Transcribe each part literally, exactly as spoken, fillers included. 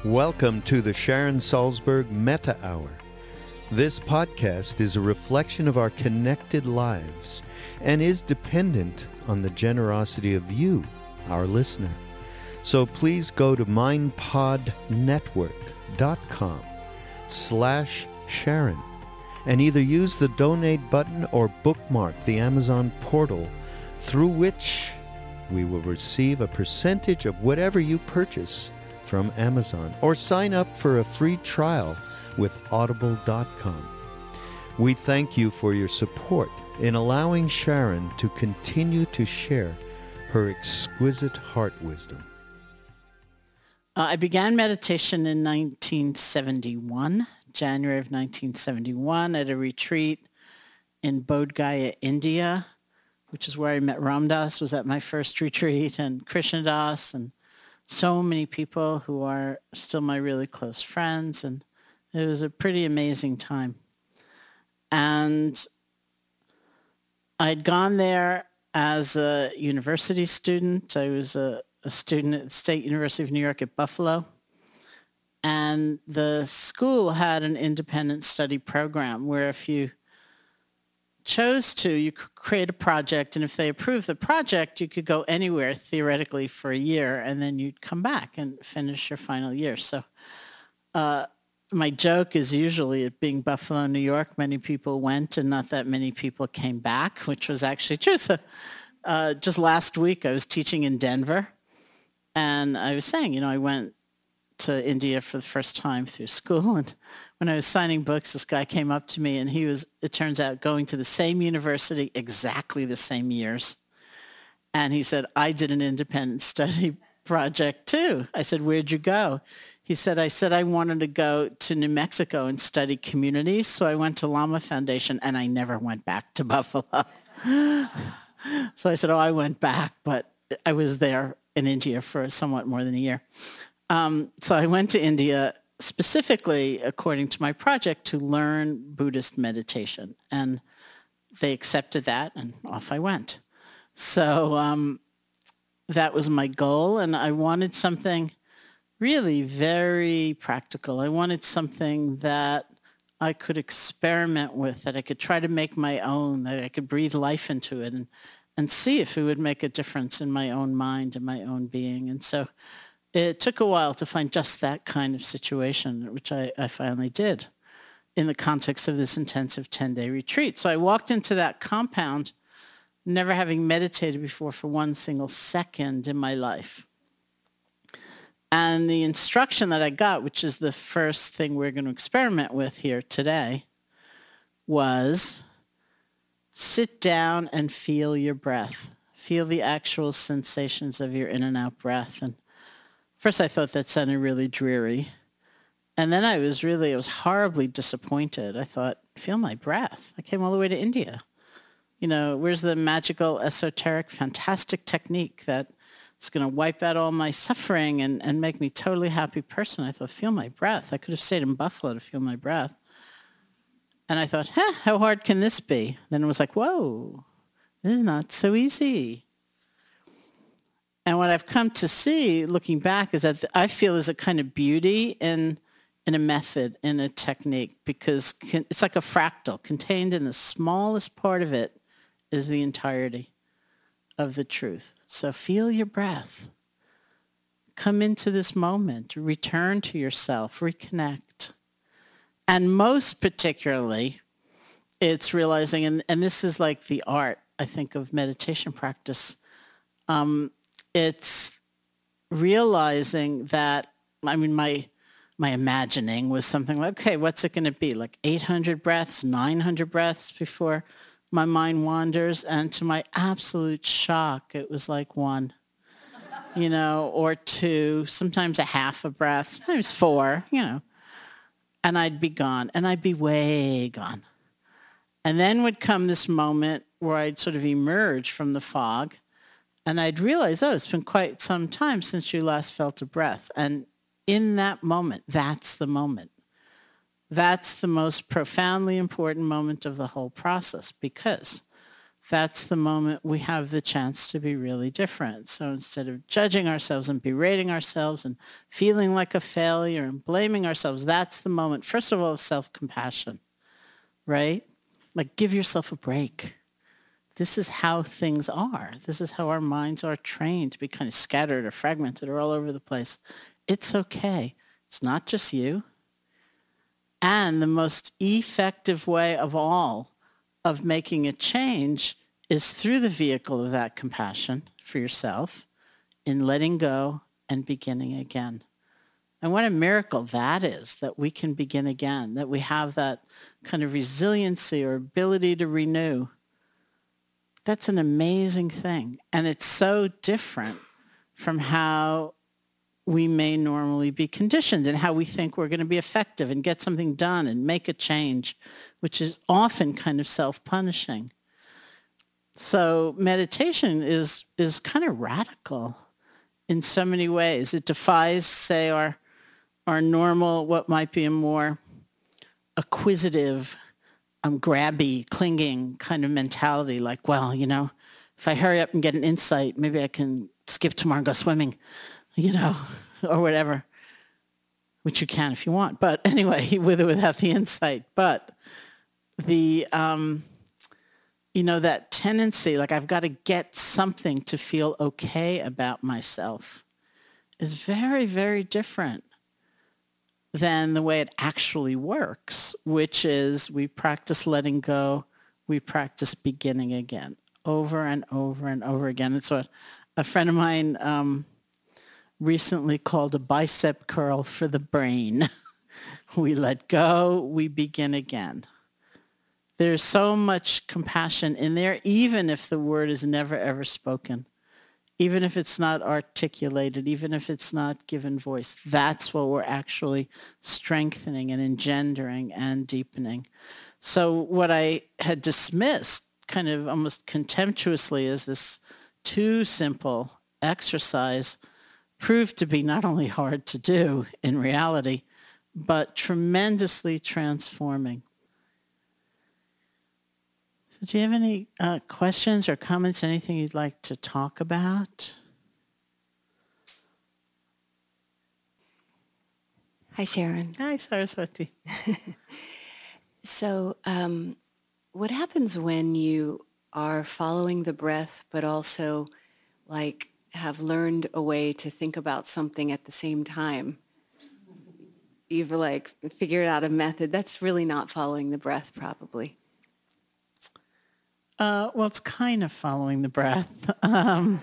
Welcome to the Sharon Salzberg Meta Hour. This podcast is a reflection of our connected lives and is dependent on the generosity of you, our listener. So please go to mindpodnetwork.com slash Sharon and either use the donate button or bookmark the Amazon portal through which we will receive a percentage of whatever you purchase from Amazon, or sign up for a free trial with audible dot com. We thank you for your support in allowing Sharon to continue to share her exquisite heart wisdom. Uh, I began meditation in nineteen seventy-one, January of nineteen seventy-one, at a retreat in Bodh Gaya, India, which is where I met Ram Dass, was at my first retreat, and Krishna Das, and so many people who are still my really close friends, and it was a pretty amazing time. And I'd gone there as a university student. I was a, a student at the State University of New York at Buffalo, and the school had an independent study program where if you chose to, you could create a project, and if they approved the project, you could go anywhere theoretically for a year, and then you'd come back and finish your final year. So uh, my joke is usually it being Buffalo, New York, many people went and not that many people came back, which was actually true. So uh, just last week I was teaching in Denver, and I was saying, you know, I went to India for the first time through school, and when I was signing books, this guy came up to me, and he was, it turns out, going to the same university exactly the same years. And he said, I did an independent study project too. I said, where'd you go? He said, I said I wanted to go to New Mexico and study communities, so I went to Lama Foundation, and I never went back to Buffalo. So I said, oh, I went back, but I was there in India for somewhat more than a year. Um, so I went to India specifically, according to my project, to learn Buddhist meditation. And they accepted that, and off I went. So um, that was my goal, and I wanted something really very practical. I wanted something that I could experiment with, that I could try to make my own, that I could breathe life into it and, and see if it would make a difference in my own mind and my own being. And so it took a while to find just that kind of situation, which I, I finally did in the context of this intensive ten-day retreat. So I walked into that compound never having meditated before for one single second in my life. And the instruction that I got, which is the first thing we're going to experiment with here today, was sit down and feel your breath. Feel the actual sensations of your in and out breath. And first, I thought that sounded really dreary. And then I was really, I was horribly disappointed. I thought, feel my breath. I came all the way to India. You know, where's the magical, esoteric, fantastic technique that is going to wipe out all my suffering and, and make me a totally happy person? I thought, feel my breath. I could have stayed in Buffalo to feel my breath. And I thought, huh, how hard can this be? Then it was like, whoa, this is not so easy. And what I've come to see, looking back, is that I feel there's a kind of beauty in, in a method, in a technique, because it's like a fractal. Contained in the smallest part of it is the entirety of the truth. So feel your breath. Come into this moment. Return to yourself. Reconnect. And most particularly, it's realizing, and, and this is like the art, I think, of meditation practice, um, it's realizing that, I mean, my my imagining was something like, okay, what's it going to be? Like eight hundred breaths, nine hundred breaths before my mind wanders? And to my absolute shock, it was like one, you know, or two, sometimes a half a breath, sometimes four, you know. And I'd be gone, and I'd be way gone. And then would come this moment where I'd sort of emerge from the fog, and I'd realize, oh, it's been quite some time since you last felt a breath. And in that moment, that's the moment. That's the most profoundly important moment of the whole process, because that's the moment we have the chance to be really different. So instead of judging ourselves and berating ourselves and feeling like a failure and blaming ourselves, that's the moment, first of all, of self-compassion, right? Like, give yourself a break. This is how things are. This is how our minds are trained to be kind of scattered or fragmented or all over the place. It's okay. It's not just you. And the most effective way of all of making a change is through the vehicle of that compassion for yourself in letting go and beginning again. And what a miracle that is, that we can begin again, that we have that kind of resiliency or ability to renew. That's an amazing thing. And it's so different from how we may normally be conditioned and how we think we're going to be effective and get something done and make a change, which is often kind of self-punishing. So meditation is is kind of radical in so many ways. It defies, say, our our normal, what might be a more acquisitive, um, grabby, clinging kind of mentality. Like, well, you know, if I hurry up and get an insight, maybe I can skip tomorrow and go swimming, you know, or whatever, which you can if you want. But anyway, with or without the insight. But the, um, you know, that tendency, like I've got to get something to feel okay about myself is very, very different than the way it actually works, which is we practice letting go, we practice beginning again, over and over and over again. It's what a friend of mine um, recently called a bicep curl for the brain. We let go, we begin again. There's so much compassion in there, even if the word is never, ever spoken, even if it's not articulated, even if it's not given voice. That's what we're actually strengthening and engendering and deepening. So what I had dismissed kind of almost contemptuously as this too simple exercise proved to be not only hard to do in reality, but tremendously transforming. So do you have any uh, questions or comments, anything you'd like to talk about? Hi, Sharon. Hi, Saraswati. So um, what happens when you are following the breath, but also like have learned a way to think about something at the same time? You've like figured out a method. That's really not following the breath, probably. Uh, well, it's kind of following the breath. Um,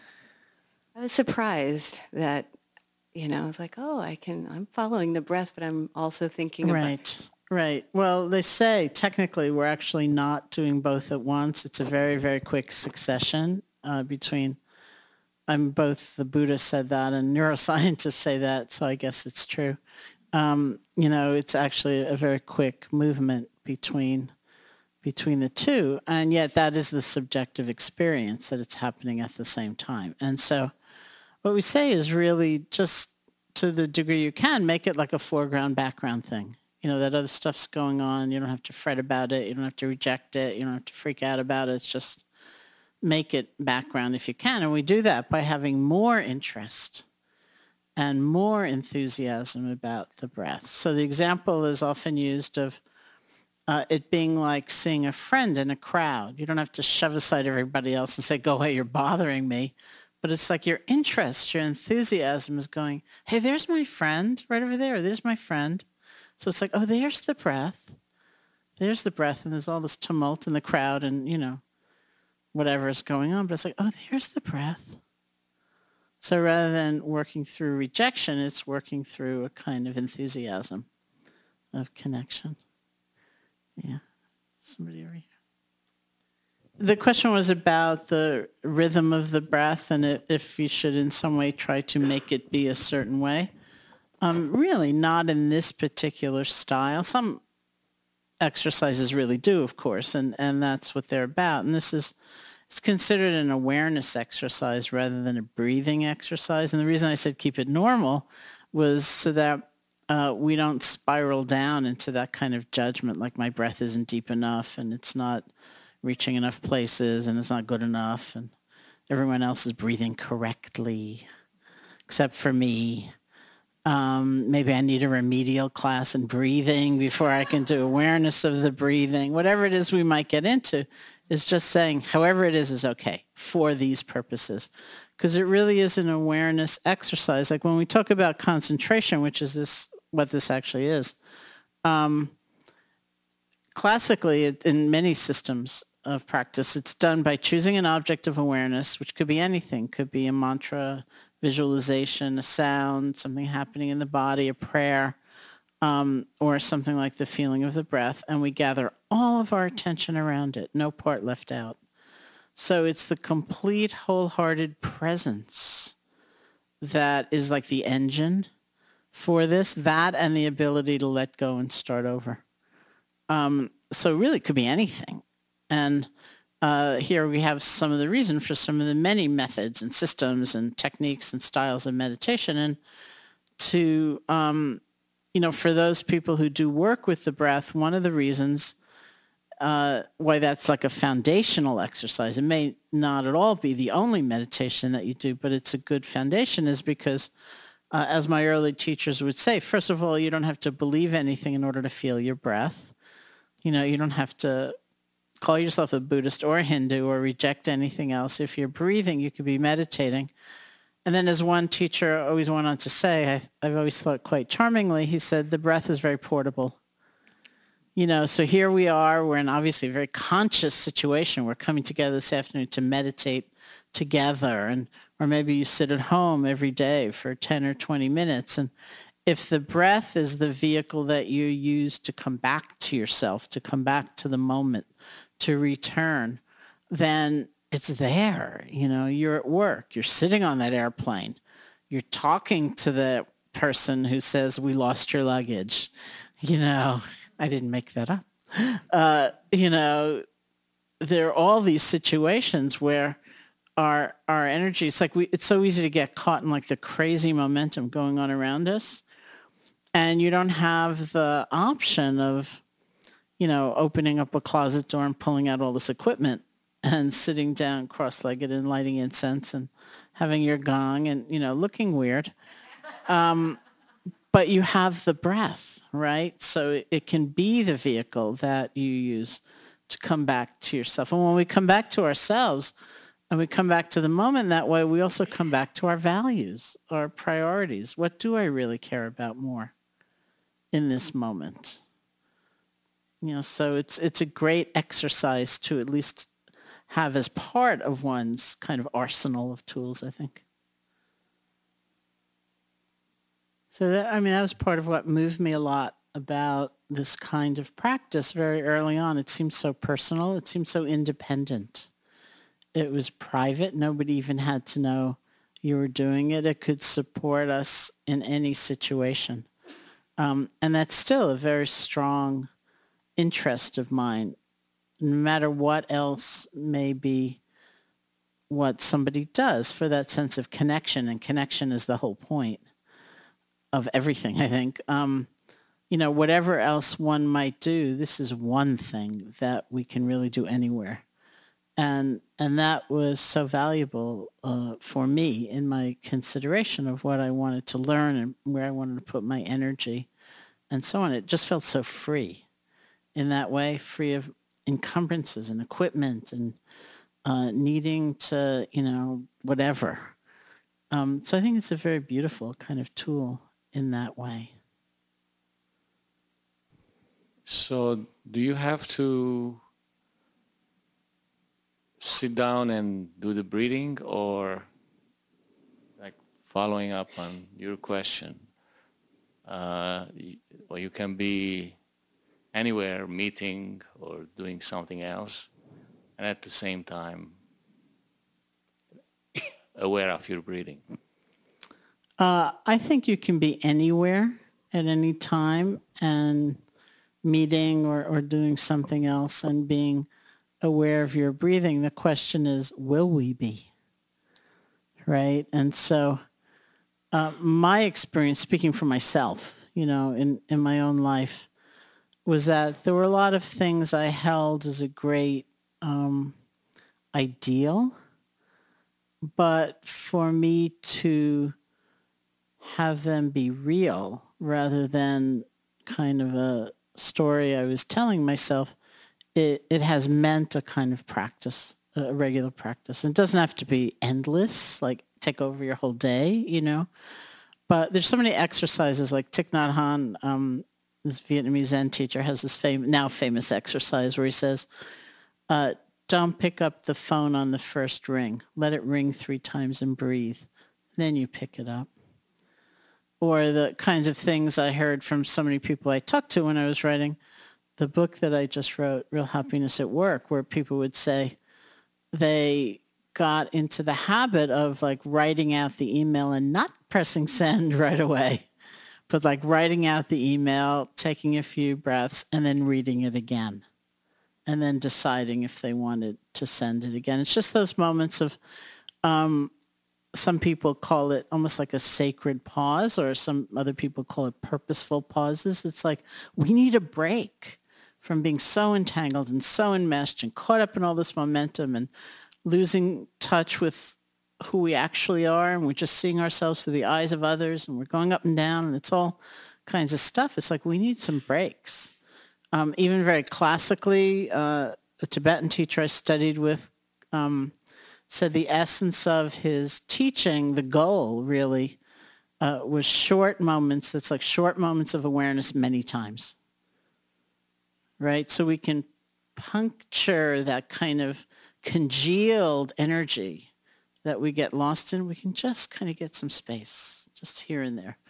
I was surprised that, you know, I was like, oh, I can, I'm following the breath, but I'm also thinking about... Right, right. Well, they say technically we're actually not doing both at once. It's a very, very quick succession uh, between, I'm both, the Buddha said that and neuroscientists say that, so I guess it's true. Um, you know, it's actually a very quick movement between between the two, and yet that is the subjective experience that it's happening at the same time. And so what we say is really just to the degree you can, make it like a foreground background thing. You know, that other stuff's going on. You don't have to fret about it. You don't have to reject it. You don't have to freak out about it. It's just make it background if you can. And we do that by having more interest and more enthusiasm about the breath. So the example is often used of Uh, it being like seeing a friend in a crowd. You don't have to shove aside everybody else and say, go away, you're bothering me. But it's like your interest, your enthusiasm is going, hey, there's my friend right over there. There's my friend. So it's like, oh, there's the breath. There's the breath. And there's all this tumult in the crowd and, you know, whatever is going on. But it's like, oh, there's the breath. So rather than working through rejection, it's working through a kind of enthusiasm of connection. Yeah, somebody over here. The question was about the rhythm of the breath and if you should in some way try to make it be a certain way. Um, really not in this particular style. Some exercises really do, of course, and, and that's what they're about. And this is it's considered an awareness exercise rather than a breathing exercise. And the reason I said keep it normal was so that Uh, we don't spiral down into that kind of judgment, like my breath isn't deep enough and it's not reaching enough places and it's not good enough and everyone else is breathing correctly except for me. Um, maybe I need a remedial class in breathing before I can do awareness of the breathing. Whatever it is we might get into is just saying however it is is okay for these purposes. Because it really is an awareness exercise. Like when we talk about concentration, which is this what this actually is, um, classically in many systems of practice, it's done by choosing an object of awareness, which could be anything. Could be a mantra, visualization, a sound, something happening in the body, a prayer, um, or something like the feeling of the breath. And we gather all of our attention around it, no part left out. So it's the complete wholehearted presence that is like the engine for this, that and the ability to let go and start over. Um, so really it could be anything. And uh, here we have some of the reason for some of the many methods and systems and techniques and styles of meditation. And to, um, you know, for those people who do work with the breath, one of the reasons Uh, why that's like a foundational exercise. It may not at all be the only meditation that you do, but it's a good foundation is because, uh, as my early teachers would say, first of all, you don't have to believe anything in order to feel your breath. You know, you don't have to call yourself a Buddhist or a Hindu or reject anything else. If you're breathing, you could be meditating. And then as one teacher always went on to say, I've, I've always thought quite charmingly, he said, the breath is very portable. You know, so here we are. We're in obviously a very conscious situation. We're coming together this afternoon to meditate together. And or maybe you sit at home every day for ten or twenty minutes. And if the breath is the vehicle that you use to come back to yourself, to come back to the moment, to return, then it's there. You know, you're at work. You're sitting on that airplane. You're talking to the person who says, we lost your luggage. You know, I didn't make that up. Uh, you know, there are all these situations where our our energy, it's like we, it's so easy to get caught in like the crazy momentum going on around us. And you don't have the option of, you know, opening up a closet door and pulling out all this equipment and sitting down cross-legged and lighting incense and having your gong and, you know, looking weird. Um, but you have the breath, right? So it can be the vehicle that you use to come back to yourself. And when we come back to ourselves and we come back to the moment that way, we also come back to our values, our priorities. What do I really care about more in this moment? You know, so it's it's a great exercise to at least have as part of one's kind of arsenal of tools, I think. So that, I mean, that was part of what moved me a lot about this kind of practice very early on. It seemed so personal. It seemed so independent. It was private. Nobody even had to know you were doing it. It could support us in any situation. Um, and that's still a very strong interest of mine, no matter what else may be what somebody does, for that sense of connection. And connection is the whole point of everything, I think. Um, you know, whatever else one might do, this is one thing that we can really do anywhere. And and that was so valuable uh, for me in my consideration of what I wanted to learn and where I wanted to put my energy and so on. It just felt so free in that way, free of encumbrances and equipment and uh, needing to, you know, whatever. Um, so I think it's a very beautiful kind of tool in that way. So do you have to sit down and do the breathing, or like following up on your question, uh, or you can be anywhere, meeting or doing something else, and at the same time aware of your breathing? Uh, I think you can be anywhere at any time and meeting or, or doing something else and being aware of your breathing. The question is, will we be? Right? And so uh, my experience, speaking for myself, you know, in, in my own life, was that there were a lot of things I held as a great um, ideal, but for me to have them be real rather than kind of a story I was telling myself, it, it has meant a kind of practice, a regular practice. It doesn't have to be endless, like take over your whole day, you know. But there's so many exercises, like Thich Nhat Hanh, um, this Vietnamese Zen teacher, has this fam- now famous exercise where he says, uh, don't pick up the phone on the first ring. Let it ring three times and breathe. Then you pick it up. Or the kinds of things I heard from so many people I talked to when I was writing the book that I just wrote, Real Happiness at Work, where people would say they got into the habit of like writing out the email and not pressing send right away, but like writing out the email, taking a few breaths, and then reading it again, and then deciding if they wanted to send it again. It's just those moments of, um, some people call it almost like a sacred pause, or some other people call it purposeful pauses. It's like we need a break from being so entangled and so enmeshed and caught up in all this momentum and losing touch with who we actually are, and we're just seeing ourselves through the eyes of others, and we're going up and down, and it's all kinds of stuff. It's like we need some breaks. Um, even very classically, uh, a Tibetan teacher I studied with um, said the essence of his teaching, the goal really, uh, was short moments. That's like short moments of awareness many times, right? So we can puncture that kind of congealed energy that we get lost in. We can just kind of get some space, just here and there.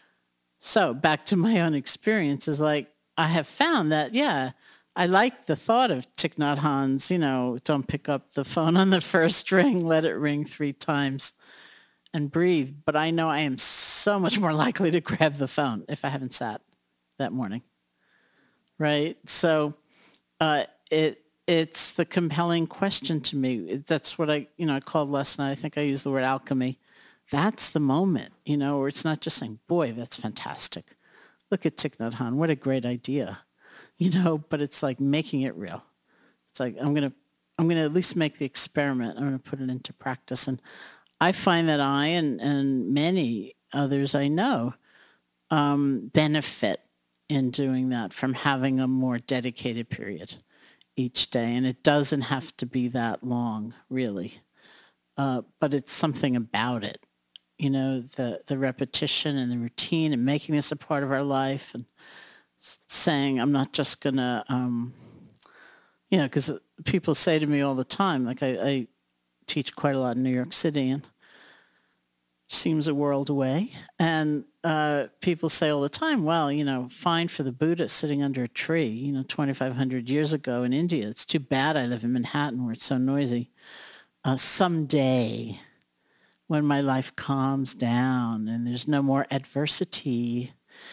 So back to my own experience is like, I have found that, yeah, I like the thought of Thich Nhat Hanh's, you know, don't pick up the phone on the first ring, let it ring three times and breathe. But I know I am so much more likely to grab the phone if I haven't sat that morning, right? So uh, it it's the compelling question to me. That's what I, you know, I called last night, I think I used the word alchemy. That's the moment, you know, where it's not just saying, boy, that's fantastic. Look at Thich Nhat Hanh, what a great idea. You know, but it's like making it real. It's like, I'm going to, I'm going to at least make the experiment. I'm going to put it into practice. And I find that I and, and many others I know um, benefit in doing that from having a more dedicated period each day. And it doesn't have to be that long, really. Uh, but it's something about it, you know, the, the repetition and the routine and making this a part of our life and saying, I'm not just going to, um, you know, because people say to me all the time, like I, I teach quite a lot in New York City and it seems a world away. And uh, people say all the time, well, you know, fine for the Buddha sitting under a tree, you know, twenty-five hundred years ago in India. It's too bad I live in Manhattan where it's so noisy. Uh, someday when my life calms down and there's no more adversity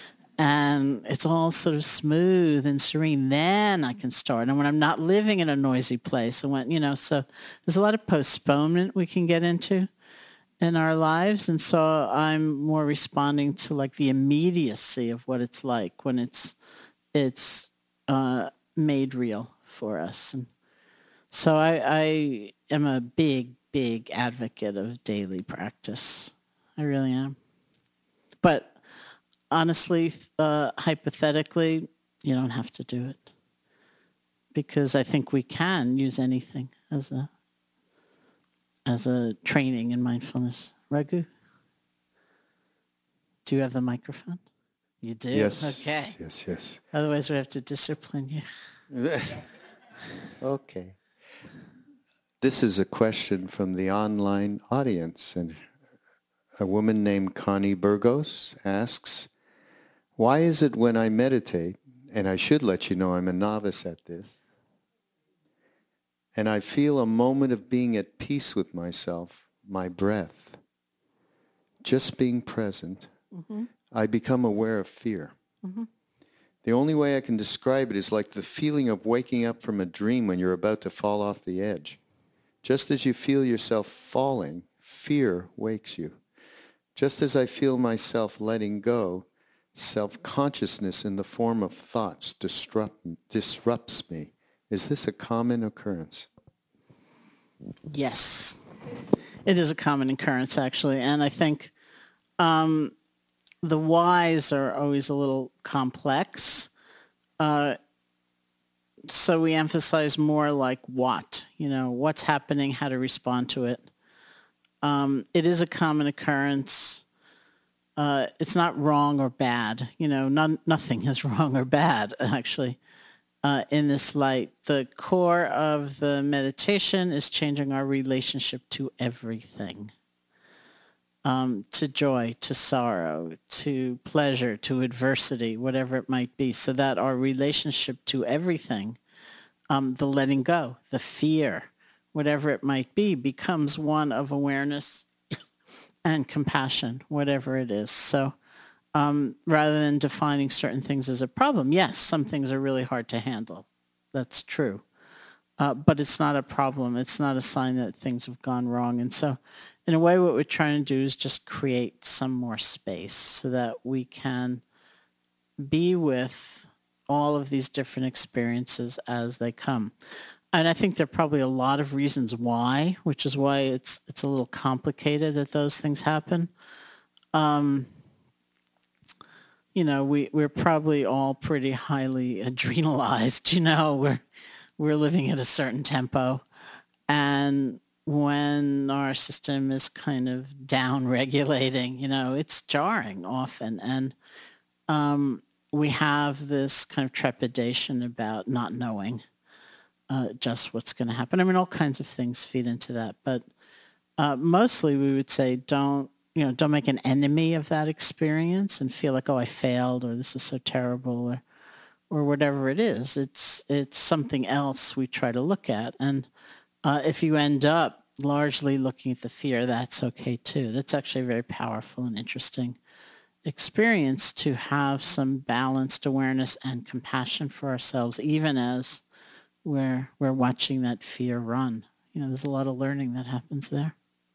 and it's all sort of smooth and serene, then I can start. And when I'm not living in a noisy place, and when, you know, so there's a lot of postponement we can get into in our lives. And so I'm more responding to like the immediacy of what it's like when it's, it's uh, made real for us. And so I, I am a big, big advocate of daily practice. I really am. But honestly, uh, hypothetically, you don't have to do it because I think we can use anything as a as a training in mindfulness. Raghu, do you have the microphone? You do? Yes. Okay. Yes, yes. Otherwise, we have to discipline you. Okay. This is a question from the online audience, and a woman named Connie Burgos asks, why is it when I meditate, and I should let you know I'm a novice at this, and I feel a moment of being at peace with myself, my breath, just being present, mm-hmm. I become aware of fear. Mm-hmm. The only way I can describe it is like the feeling of waking up from a dream when you're about to fall off the edge. Just as you feel yourself falling, fear wakes you. Just as I feel myself letting go, self-consciousness in the form of thoughts disrupt, disrupts me. Is this a common occurrence? Yes, it is a common occurrence, actually. And I think um, the whys are always a little complex. Uh, so we emphasize more like what, you know, what's happening, how to respond to it. Um, it is a common occurrence. Uh, it's not wrong or bad. You know, none, nothing is wrong or bad, actually. Uh, in this light, the core of the meditation is changing our relationship to everything, um, to joy, to sorrow, to pleasure, to adversity, whatever it might be, so that our relationship to everything, um, the letting go, the fear, whatever it might be, becomes one of awareness and compassion, whatever it is. So Um, rather than defining certain things as a problem, yes, some things are really hard to handle. That's true. Uh, but it's not a problem. It's not a sign that things have gone wrong. And so in a way, what we're trying to do is just create some more space so that we can be with all of these different experiences as they come. And I think there are probably a lot of reasons why, which is why it's it's a little complicated that those things happen. Um, You know, we, we're probably all pretty highly adrenalized, you know, we're, we're living at a certain tempo. And when our system is kind of down-regulating, you know, it's jarring often. And um, we have this kind of trepidation about not knowing uh, just what's going to happen. I mean, all kinds of things feed into that. But uh, mostly we would say don't, you know, don't make an enemy of that experience and feel like, oh, I failed, or this is so terrible, or or whatever it is. It's it's something else we try to look at. And uh, if you end up largely looking at the fear, that's okay too. That's actually a very powerful and interesting experience, to have some balanced awareness and compassion for ourselves, even as we're we're watching that fear run. You know, there's a lot of learning that happens there.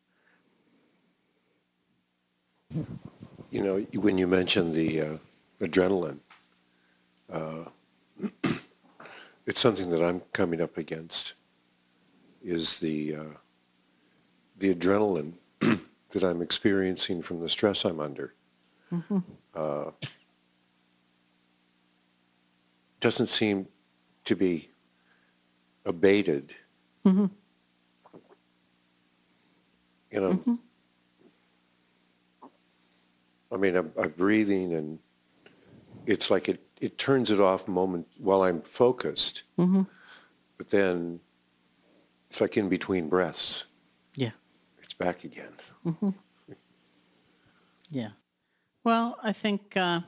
You know, when you mentioned the uh, adrenaline, uh, it's something that I'm coming up against, is the uh, the adrenaline that I'm experiencing from the stress I'm under. Mm-hmm. Uh, doesn't seem to be abated. Mm-hmm. You know, mm-hmm. I mean, I'm, I'm breathing, and it's like it, it turns it off moment while I'm focused. Mm-hmm. But then it's like in between breaths. Yeah. It's back again. Mm-hmm. Yeah. Well, I think uh,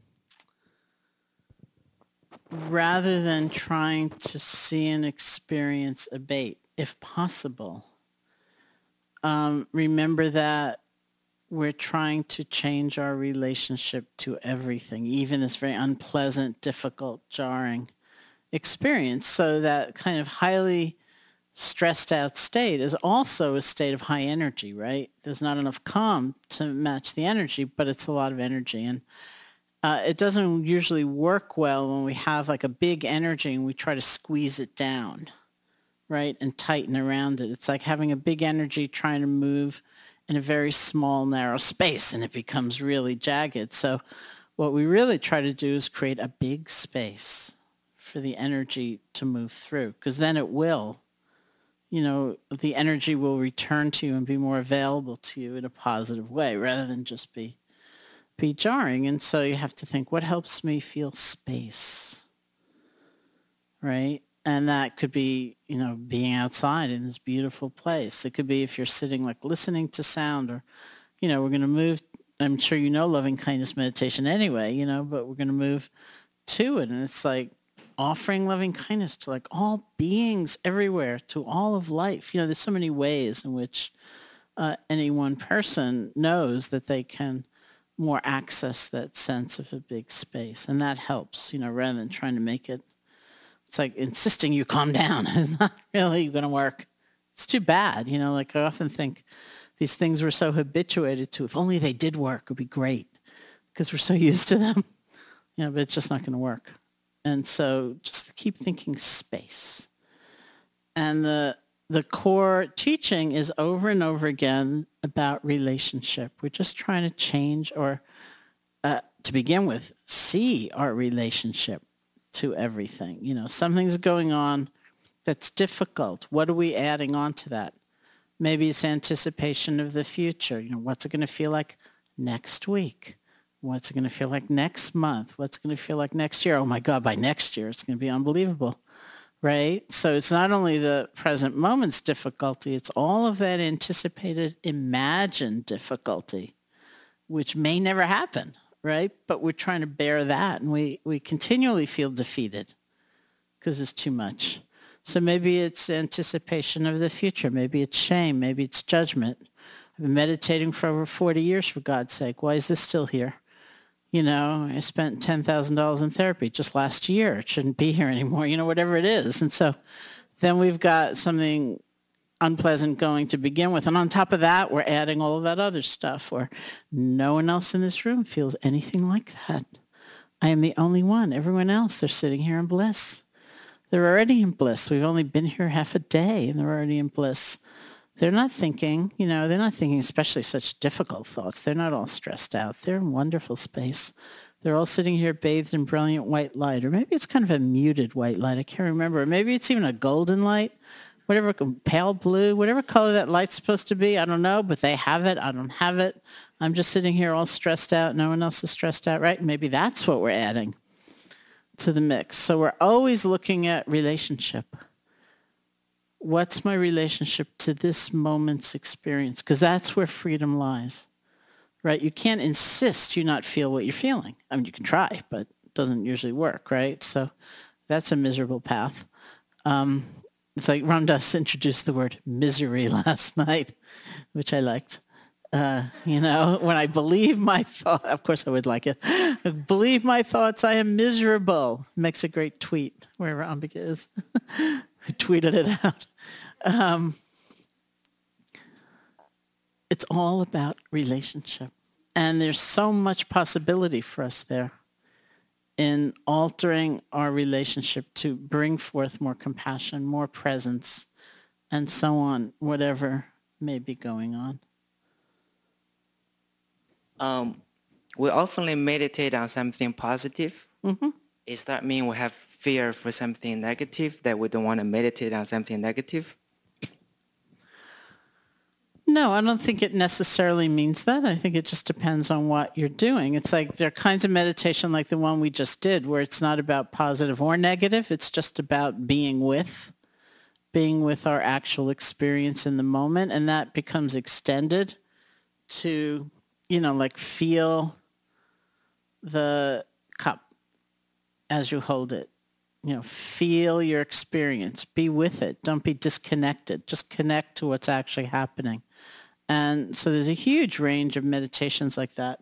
rather than trying to see an experience abate, if possible, um, remember that we're trying to change our relationship to everything, even this very unpleasant, difficult, jarring experience. So that kind of highly stressed out state is also a state of high energy, right? There's not enough calm to match the energy, but it's a lot of energy. And uh, it doesn't usually work well when we have like a big energy and we try to squeeze it down, right? And tighten around it. It's like having a big energy trying to move in a very small, narrow space, and it becomes really jagged. So what we really try to do is create a big space for the energy to move through, because then it will, you know, the energy will return to you and be more available to you in a positive way rather than just be be jarring. And so you have to think, what helps me feel space, right? And that could be, you know, being outside in this beautiful place. It could be if you're sitting, like listening to sound, or, you know, we're going to move. I'm sure you know loving kindness meditation anyway, you know, but we're going to move to it. And it's like offering loving kindness to like all beings everywhere, to all of life. You know, there's so many ways in which uh, any one person knows that they can more access that sense of a big space. And that helps, you know, rather than trying to make it. It's like insisting you calm down. It's not really going to work. It's too bad. You know, like I often think these things we're so habituated to, if only they did work, it would be great, because we're so used to them. You know, but it's just not going to work. And so just keep thinking space. And the the core teaching is over and over again about relationship. We're just trying to change or, uh, to begin with, see our relationship to everything. You know, something's going on that's difficult. What are we adding on to that? Maybe it's anticipation of the future. You know, what's it going to feel like next week? What's it going to feel like next month? What's it going to feel like next year? Oh my God, by next year, it's going to be unbelievable, right? So it's not only the present moment's difficulty, it's all of that anticipated, imagined difficulty, which may never happen, right? But we're trying to bear that, and we, we continually feel defeated because it's too much. So maybe it's anticipation of the future. Maybe it's shame. Maybe it's judgment. I've been meditating for over forty years, for God's sake. Why is this still here? You know, I spent ten thousand dollars in therapy just last year. It shouldn't be here anymore, you know, whatever it is. And so then we've got something unpleasant going to begin with. And on top of that, we're adding all of that other stuff, or no one else in this room feels anything like that. I am the only one. Everyone else, they're sitting here in bliss. They're already in bliss. We've only been here half a day, and they're already in bliss. They're not thinking, you know, they're not thinking especially such difficult thoughts. They're not all stressed out. They're in wonderful space. They're all sitting here bathed in brilliant white light, or maybe it's kind of a muted white light. I can't remember. Maybe it's even a golden light, whatever, pale blue, whatever color that light's supposed to be. I don't know, but they have it. I don't have it. I'm just sitting here all stressed out. No one else is stressed out, right? Maybe that's what we're adding to the mix. So we're always looking at relationship. What's my relationship to this moment's experience? Because that's where freedom lies, right? You can't insist you not feel what you're feeling. I mean, you can try, but it doesn't usually work, right? So that's a miserable path. Um, it's like Ram Dass introduced the word misery last night, which I liked. Uh, you know, when I believe my thoughts, of course I would like it. Believe my thoughts, I am miserable. Makes a great tweet, wherever Ambika is. I tweeted it out. Um, it's all about relationship. And there's so much possibility for us there in altering our relationship to bring forth more compassion, more presence, and so on, whatever may be going on. Um, we often meditate on something positive. Mm-hmm. Does that mean we have fear for something negative, that we don't want to meditate on something negative? No, I don't think it necessarily means that. I think it just depends on what you're doing. It's like there are kinds of meditation like the one we just did where it's not about positive or negative. It's just about being with, being with our actual experience in the moment. And that becomes extended to, you know, like feel the cup as you hold it. You know, feel your experience. Be with it. Don't be disconnected. Just connect to what's actually happening. And so there's a huge range of meditations like that.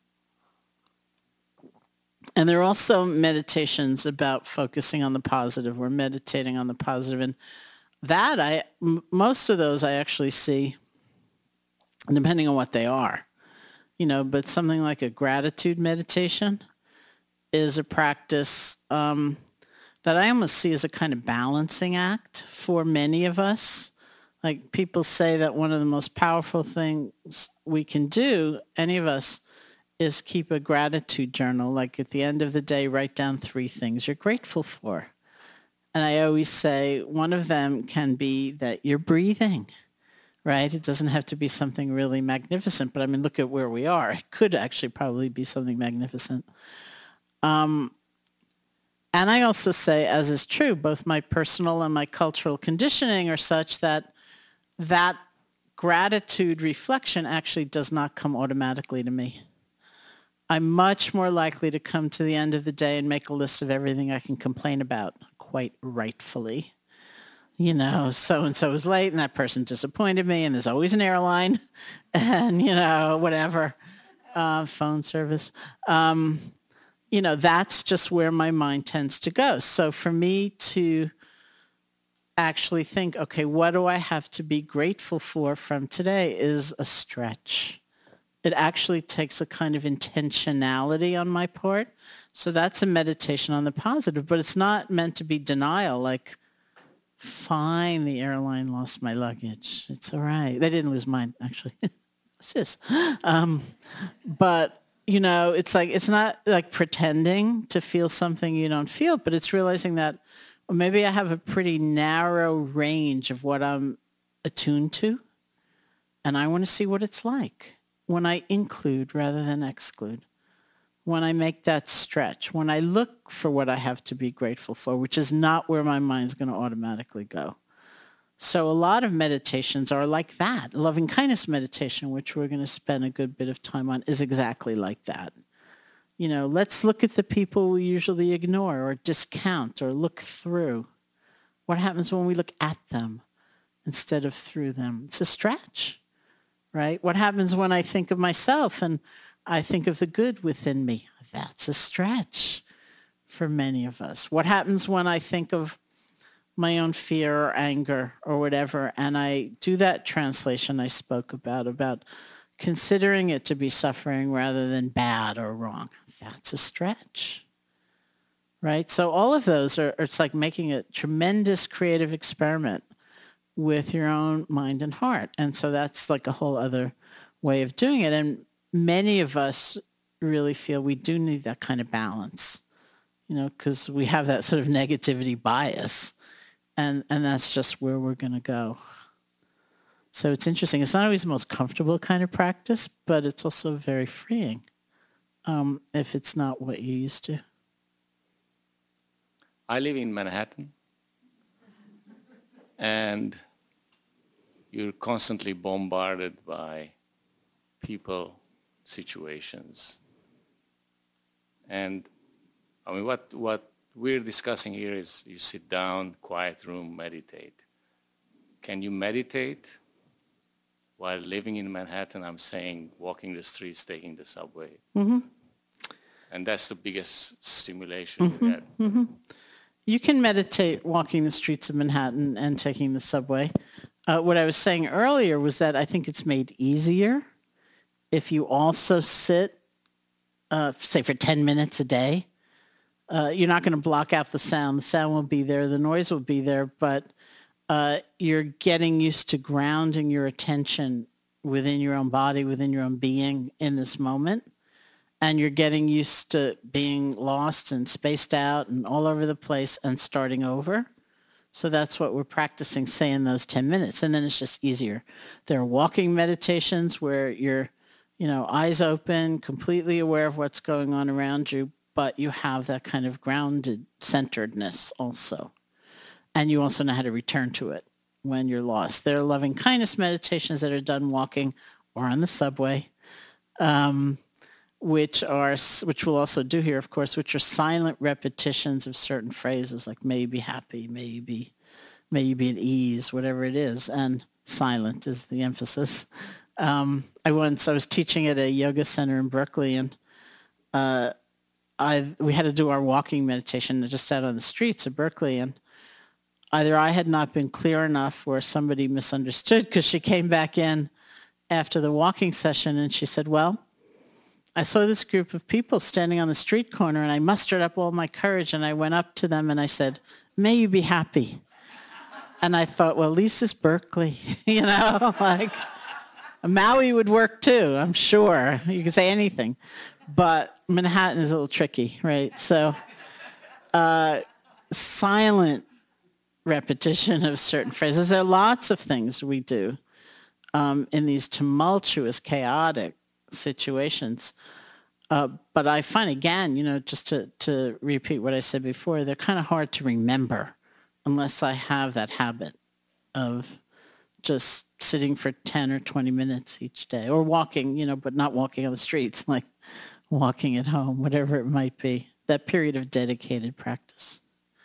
And there are also meditations about focusing on the positive or meditating on the positive. And that, I, m- most of those I actually see, depending on what they are, you know, but something like a gratitude meditation is a practice um, that I almost see as a kind of balancing act for many of us. Like people say that one of the most powerful things we can do, any of us, is keep a gratitude journal. Like at the end of the day, write down three things you're grateful for. And I always say one of them can be that you're breathing, right? It doesn't have to be something really magnificent, but I mean, look at where we are. It could actually probably be something magnificent. Um, and I also say, as is true, both my personal and my cultural conditioning are such that that gratitude reflection actually does not come automatically to me. I'm much more likely to come to the end of the day and make a list of everything I can complain about, quite rightfully. You know, so-and-so was late and that person disappointed me and there's always an airline and, you know, whatever, uh, phone service. Um, you know, that's just where my mind tends to go. So for me to actually think, okay, what do I have to be grateful for from today is a stretch. It actually takes a kind of intentionality on my part. So that's a meditation on the positive, but it's not meant to be denial, like, fine, the airline lost my luggage. It's all right. They didn't lose mine, actually. Sis. Um, but, you know, it's like, it's not like pretending to feel something you don't feel, but it's realizing that well, maybe I have a pretty narrow range of what I'm attuned to, and I want to see what it's like when I include rather than exclude, when I make that stretch, when I look for what I have to be grateful for, which is not where my mind's going to automatically go. So a lot of meditations are like that. Loving kindness meditation, which we're going to spend a good bit of time on, is exactly like that. You know, let's look at the people we usually ignore or discount or look through. What happens when we look at them instead of through them? It's a stretch, right? What happens when I think of myself and I think of the good within me? That's a stretch for many of us. What happens when I think of my own fear or anger or whatever, and I do that translation I spoke about, about considering it to be suffering rather than bad or wrong? That's a stretch, right? So all of those are, it's like making a tremendous creative experiment with your own mind and heart. And so that's like a whole other way of doing it. And many of us really feel we do need that kind of balance, you know, because we have that sort of negativity bias. And and that's just where we're going to go. So it's interesting. It's not always the most comfortable kind of practice, but it's also very freeing um, if it's not what you're used to. I live in Manhattan, and you're constantly bombarded by people, situations. And I mean, what, what we're discussing here is you sit down, quiet room, meditate. Can you meditate while living in Manhattan? I'm saying walking the streets, taking the subway. Mm-hmm. And that's the biggest stimulation Mm-hmm. you get. Mm-hmm. You can meditate walking the streets of Manhattan and taking the subway. Uh, what I was saying earlier was that I think it's made easier if you also sit, uh, say, for ten minutes a day. Uh, you're not going to block out the sound. The sound will be there. The noise will be there. But uh, you're getting used to grounding your attention within your own body, within your own being in this moment. And you're getting used to being lost and spaced out and all over the place and starting over. So that's what we're practicing, say, in those ten minutes. And then it's just easier. There are walking meditations where you're, you know, eyes open, completely aware of what's going on around you, but you have that kind of grounded centeredness also. And you also know how to return to it when you're lost. There are loving kindness meditations that are done walking or on the subway. Um, which are, which we'll also do here, of course, which are silent repetitions of certain phrases, like may you be happy, may you be, may you be at ease, whatever it is. And silent is the emphasis. Um, I once, I was teaching at a yoga center in Berkeley, and uh, I we had to do our walking meditation just out on the streets of Berkeley, and either I had not been clear enough or somebody misunderstood, because she came back in after the walking session and she said, well, I saw this group of people standing on the street corner, and I mustered up all my courage, and I went up to them and I said, may you be happy. And I thought, well, at least it's Berkeley, you know, like Maui would work too, I'm sure. You can say anything. But Manhattan is a little tricky, right? So uh, silent repetition of certain phrases. There are lots of things we do um, in these tumultuous, chaotic situations. Uh, but I find, again, you know, just to, to repeat what I said before, they're kind of hard to remember unless I have that habit of just sitting for ten or twenty minutes each day, or walking, you know, but not walking on the streets, like walking at home, whatever it might be, that period of dedicated practice.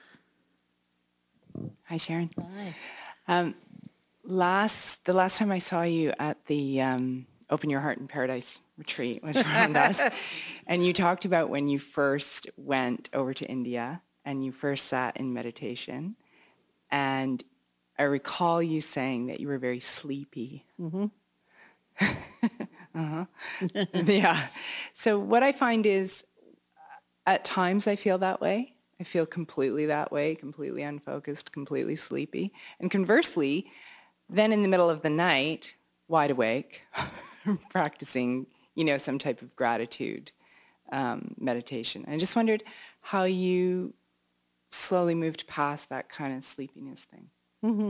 Hi, Sharon. Hi. Um, last, the last time I saw you at the um, Open Your Heart in Paradise retreat was around us, and you talked about when you first went over to India and you first sat in meditation, and I recall you saying that you were very sleepy. Mm-hmm. Uh-huh. Yeah. So what I find is at times I feel that way. I feel completely that way, completely unfocused, completely sleepy. And conversely, then in the middle of the night, wide awake, practicing, you know, some type of gratitude um, meditation. I just wondered how you slowly moved past that kind of sleepiness thing. Mm-hmm.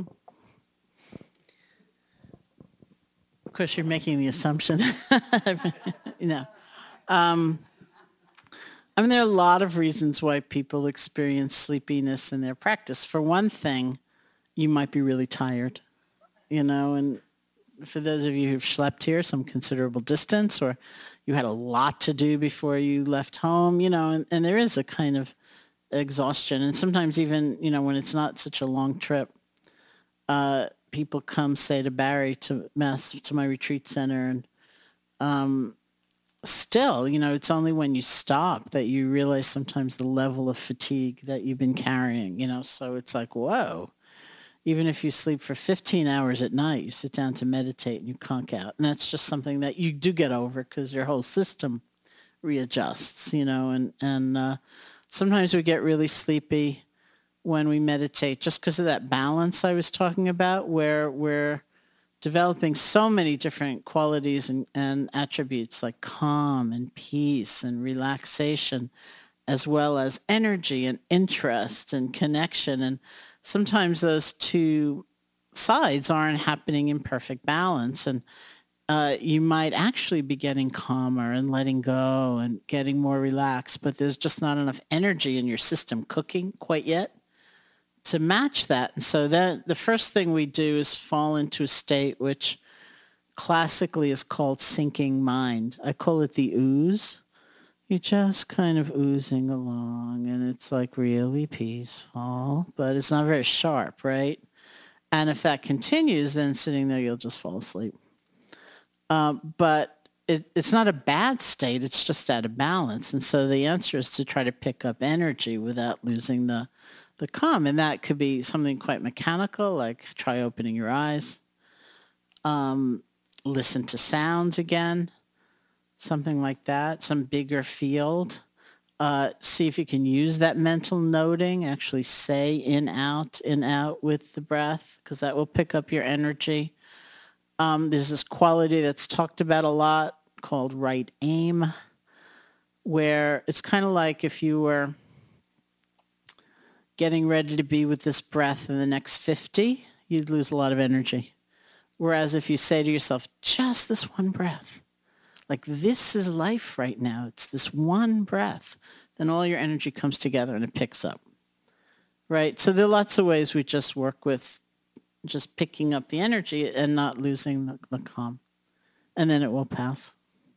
Of course, you're making the assumption, you know. Um, I mean, there are a lot of reasons why people experience sleepiness in their practice. For one thing, you might be really tired, you know, and for those of you who've slept here some considerable distance, or you had a lot to do before you left home, you know, and, and there is a kind of exhaustion. And sometimes even, you know, when it's not such a long trip, uh, people come, say, to Barry, to Mass, to my retreat center, and um, still, you know, it's only when you stop that you realize sometimes the level of fatigue that you've been carrying, you know, so it's like, whoa. Even if you sleep for fifteen hours at night, you sit down to meditate and you conk out. And that's just something that you do get over because your whole system readjusts, you know, and, and uh, sometimes we get really sleepy when we meditate just because of that balance I was talking about, where we're developing so many different qualities and, and attributes like calm and peace and relaxation, as well as energy and interest and connection. And sometimes those two sides aren't happening in perfect balance. And uh, you might actually be getting calmer and letting go and getting more relaxed, but there's just not enough energy in your system cooking quite yet to match that. And so then the first thing we do is fall into a state which classically is called sinking mind. I call it the ooze. You're just kind of oozing along, and it's like really peaceful, but it's not very sharp, right? And if that continues, then sitting there, you'll just fall asleep. Um, but it, it's not a bad state. It's just out of balance. And so the answer is to try to pick up energy without losing the, the calm. And that could be something quite mechanical, like try opening your eyes, um, listen to sounds again, something like that, some bigger field. Uh, see if you can use that mental noting, actually say in, out, in, out with the breath, because that will pick up your energy. Um, there's this quality that's talked about a lot called right aim, where it's kind of like if you were getting ready to be with this breath in the next fifty, you'd lose a lot of energy. Whereas if you say to yourself, just this one breath, like this is life right now, it's this one breath, then all your energy comes together and it picks up, right? So there are lots of ways we just work with just picking up the energy and not losing the, the calm. And then it will pass.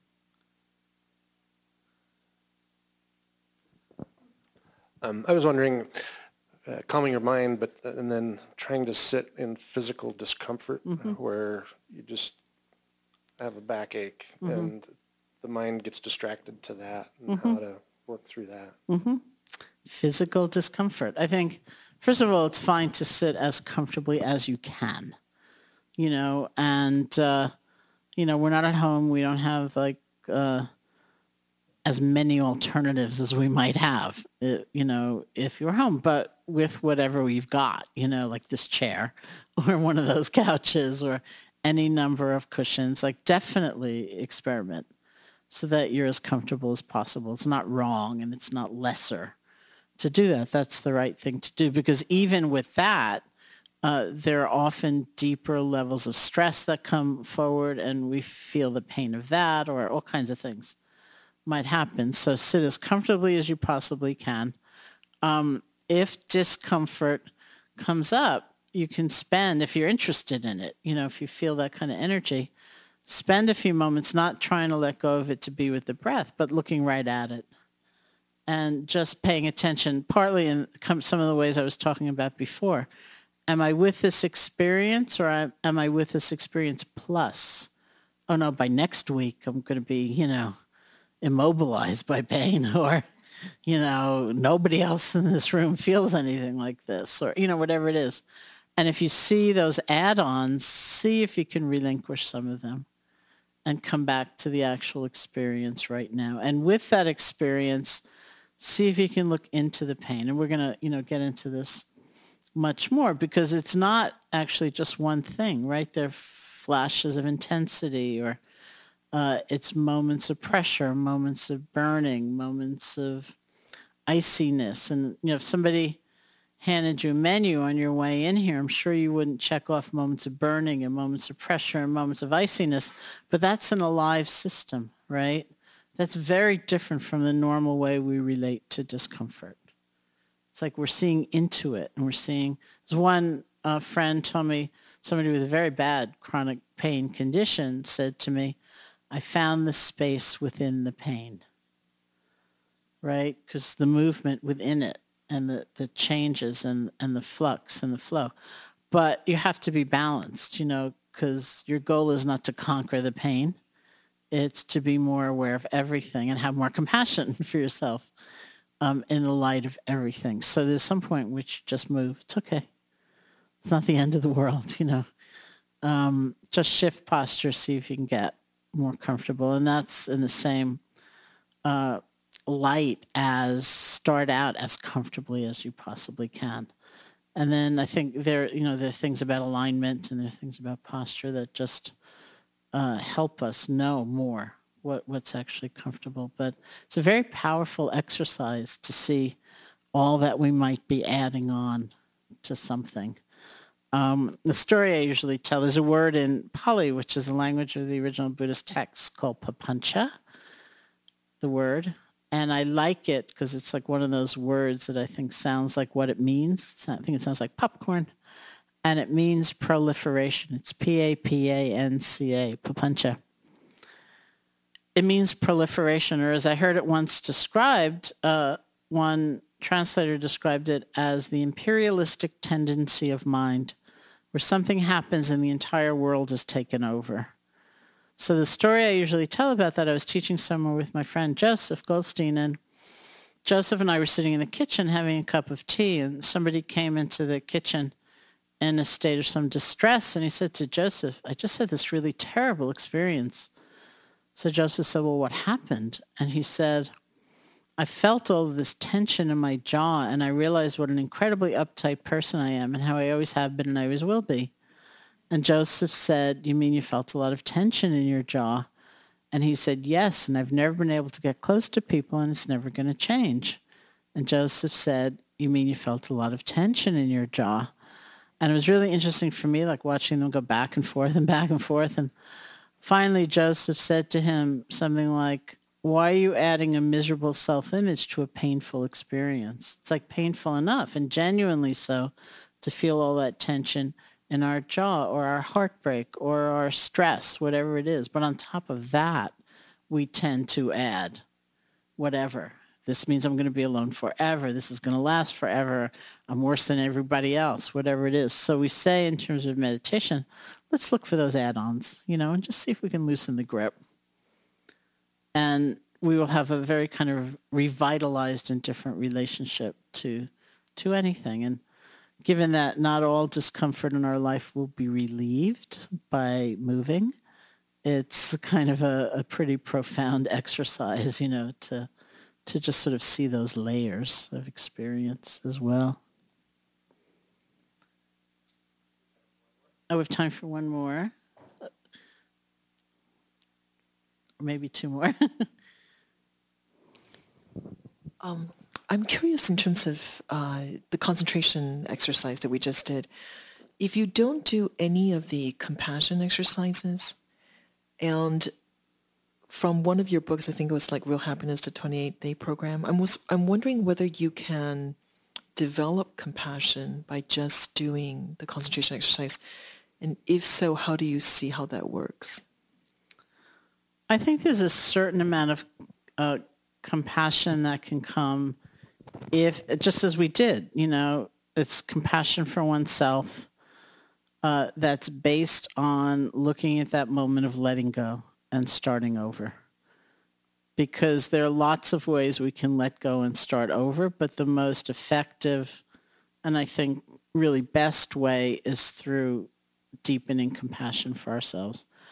Um, I was wondering, uh, calming your mind, but uh, and then trying to sit in physical discomfort, mm-hmm. where you just have a backache, mm-hmm. and the mind gets distracted to that, and mm-hmm. how to work through that. Mm-hmm. Physical discomfort. I think, first of all, it's fine to sit as comfortably as you can, you know, and, uh, you know, we're not at home. We don't have, like, uh, as many alternatives as we might have, uh, you know, if you're home, but with whatever we've got, you know, like this chair or one of those couches or any number of cushions, like definitely experiment so that you're as comfortable as possible. It's not wrong and it's not lesser to do that. That's the right thing to do, because even with that, uh, there are often deeper levels of stress that come forward and we feel the pain of that, or all kinds of things might happen. So sit as comfortably as you possibly can. Um, if discomfort comes up, you can spend, if you're interested in it, you know, if you feel that kind of energy, spend a few moments not trying to let go of it to be with the breath, but looking right at it and just paying attention, partly in some of the ways I was talking about before. Am I with this experience, or am I with this experience plus? Oh, no, by next week I'm going to be, you know, immobilized by pain, or, you know, nobody else in this room feels anything like this, or, you know, whatever it is. And if you see those add-ons, see if you can relinquish some of them and come back to the actual experience right now. And with that experience, see if you can look into the pain. And we're going to, you know, get into this much more because it's not actually just one thing, right? There are flashes of intensity, or uh, it's moments of pressure, moments of burning, moments of iciness. And, you know, if somebody handed you a menu on your way in here, I'm sure you wouldn't check off moments of burning and moments of pressure and moments of iciness, but that's an alive system, right? That's very different from the normal way we relate to discomfort. It's like we're seeing into it, and we're seeing, as one uh, friend told me, somebody with a very bad chronic pain condition said to me, I found the space within the pain, right? Because the movement within it, and the, the changes and, and the flux and the flow. But you have to be balanced, you know, because your goal is not to conquer the pain. It's to be more aware of everything and have more compassion for yourself um, in the light of everything. So there's some point in which you just move. It's okay. It's not the end of the world, you know. Um, just shift posture, see if you can get more comfortable. And that's in the same uh, light as start out as comfortably as you possibly can. And then I think there, you know, there are things about alignment and there are things about posture that just uh, help us know more what, what's actually comfortable. But it's a very powerful exercise to see all that we might be adding on to something. Um, the story I usually tell, there's a word in Pali, which is the language of the original Buddhist text, called papancha, the word. And I like it because it's like one of those words that I think sounds like what it means. I think it sounds like popcorn. And it means proliferation. It's P A P A N C A, papancha. It means proliferation, or as I heard it once described, uh, one translator described it as the imperialistic tendency of mind, where something happens and the entire world is taken over. So the story I usually tell about that, I was teaching somewhere with my friend Joseph Goldstein, and Joseph and I were sitting in the kitchen having a cup of tea, and somebody came into the kitchen in a state of some distress, and he said to Joseph, I just had this really terrible experience. So Joseph said, well, what happened? And he said, I felt all of this tension in my jaw, and I realized what an incredibly uptight person I am and how I always have been and I always will be. And Joseph said, you mean you felt a lot of tension in your jaw? And he said, yes, and I've never been able to get close to people, and it's never going to change. And Joseph said, you mean you felt a lot of tension in your jaw? And it was really interesting for me, like watching them go back and forth and back and forth. And finally, Joseph said to him something like, why are you adding a miserable self-image to a painful experience? It's like painful enough, and genuinely so, to feel all that tension in our jaw or our heartbreak or our stress, whatever it is. But on top of that, we tend to add whatever. This means I'm going to be alone forever. This is going to last forever. I'm worse than everybody else, whatever it is. So we say in terms of meditation, let's look for those add-ons, you know, and just see if we can loosen the grip. And we will have a very kind of revitalized and different relationship to to anything. And given that not all discomfort in our life will be relieved by moving, it's kind of a, a pretty profound exercise, you know, to to just sort of see those layers of experience as well. Oh, we have time for one more. Or maybe two more. um, I'm curious in terms of uh, the concentration exercise that we just did. If you don't do any of the compassion exercises, and from one of your books, I think it was like Real Happiness, the twenty-eight day program, I was, I'm wondering whether you can develop compassion by just doing the concentration exercise. And if so, how do you see how that works? I think there's a certain amount of uh, compassion that can come if, just as we did, you know, it's compassion for oneself uh, that's based on looking at that moment of letting go and starting over. Because there are lots of ways we can let go and start over, but the most effective and I think really best way is through deepening compassion for ourselves.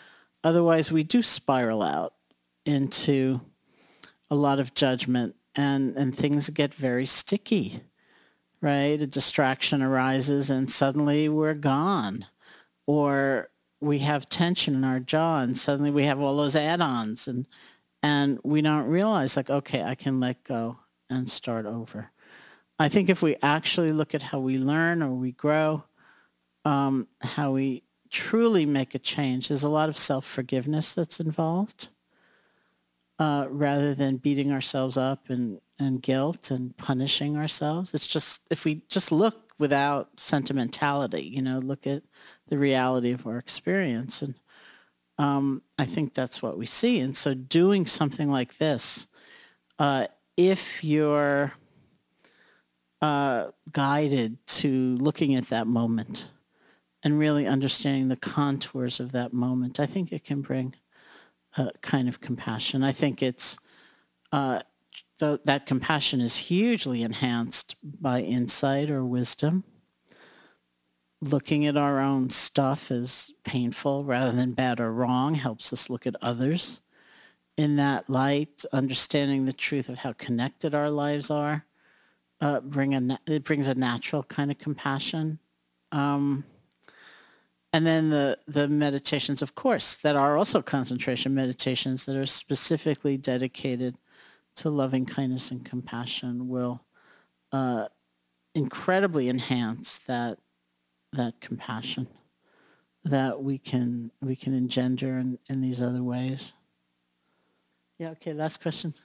Otherwise, we do spiral out into a lot of judgment, and, and things get very sticky, right? A distraction arises and suddenly we're gone. Or we have tension in our jaw and suddenly we have all those add-ons, and and we don't realize, like, okay, I can let go and start over. I think if we actually look at how we learn or we grow, um, how we truly make a change, there's a lot of self-forgiveness that's involved, uh, rather than beating ourselves up and, and guilt and punishing ourselves. It's just, if we just look without sentimentality, you know, look at the reality of our experience. And um, I think that's what we see. And so doing something like this, uh, if you're uh, guided to looking at that moment and really understanding the contours of that moment, I think it can bring a kind of compassion. I think it's uh, th- that compassion is hugely enhanced by insight or wisdom. Looking at our own stuff as painful rather than bad or wrong helps us look at others in that light. Understanding the truth of how connected our lives are, uh, bring a na- it brings a natural kind of compassion. Um, and then the, the meditations, of course, that are also concentration meditations that are specifically dedicated to loving kindness and compassion will uh, incredibly enhance that that compassion that we can we can engender in, in these other ways. Yeah, okay, last question.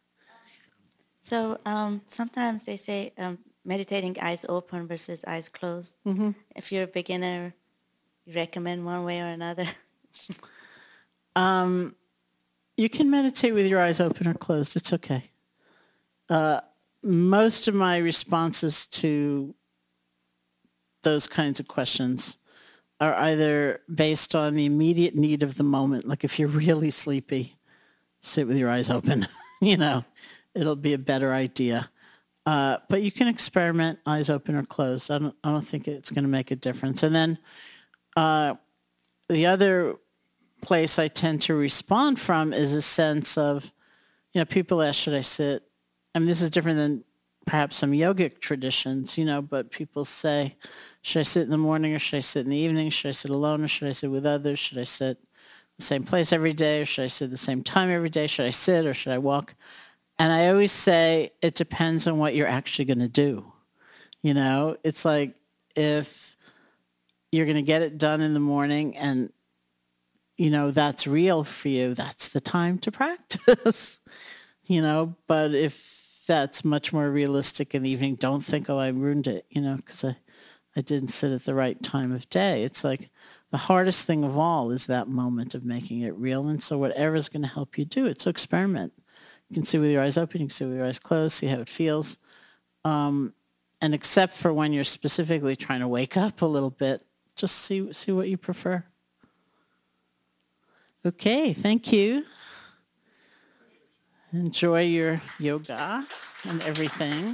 So um, sometimes they say um, meditating eyes open versus eyes closed. Mm-hmm. If you're a beginner, you recommend one way or another? um, you can meditate with your eyes open or closed. It's okay. Uh, most of my responses to those kinds of questions are either based on the immediate need of the moment. Like if you're really sleepy, sit with your eyes open. You know, it'll be a better idea. Uh, but you can experiment eyes open or closed. I don't, I don't think it's going to make a difference. And then uh, the other place I tend to respond from is a sense of, you know, people ask, should I sit? I mean, this is different than perhaps some yogic traditions, you know, but people say, should I sit in the morning or should I sit in the evening? Should I sit alone or should I sit with others? Should I sit in the same place every day or should I sit at the same time every day? Should I sit or should I walk? And I always say it depends on what you're actually going to do. You know, it's like if you're going to get it done in the morning and, you know, that's real for you, that's the time to practice, you know, but if that's much more realistic in the evening, don't think, oh, I ruined it, you know, because I, I didn't sit at the right time of day. It's like the hardest thing of all is that moment of making it real. And so whatever's going to help you do it. So experiment. You can sit with your eyes open, you can sit with your eyes closed, see how it feels. Um, and except for when you're specifically trying to wake up a little bit, just see see what you prefer. Okay, thank you. Enjoy your yoga and everything.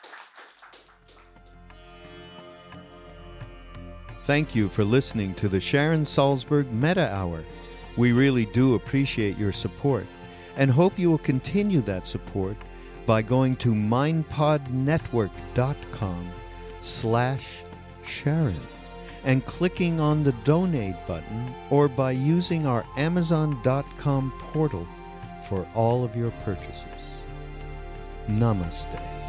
Thank you for listening to the Sharon Salzberg Metta Hour. We really do appreciate your support and hope you will continue that support by going to mindpodnetwork.com slash Sharon and clicking on the donate button, or by using our amazon dot com portal for all of your purchases. Namaste.